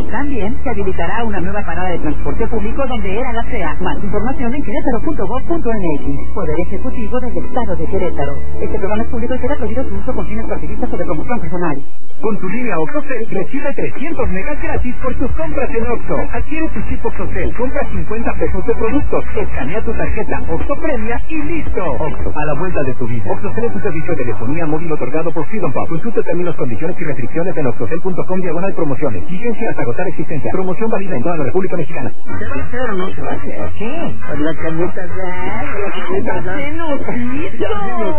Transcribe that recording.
También se habilitará una nueva parada de transporte público donde era la CEA. Más información en querétaro.gov.mx. Poder Ejecutivo del Estado de Querétaro. Este programa es público y será prohibido su uso con fines partidistas o de promoción personal. Con tu línea OXXOCEL recibe 300 megas gratis por tus compras en Oxxo. Adquiere tu chip OXXOCEL, compra 50 pesos de productos, escanea tu tarjeta OXXO Premia y listo. Oxxo, a la vuelta de tu vida. OXXOCEL es un servicio de telefonía móvil otorgado por Freedom Pop. Consulta términos, condiciones y restricciones en oxxocel.com/promociones. Vigencia hasta agotar existencia. Promoción válida en toda la República Mexicana. ¿Se va a hacer o no se va a hacer? ¿Qué? Por la camioneta de...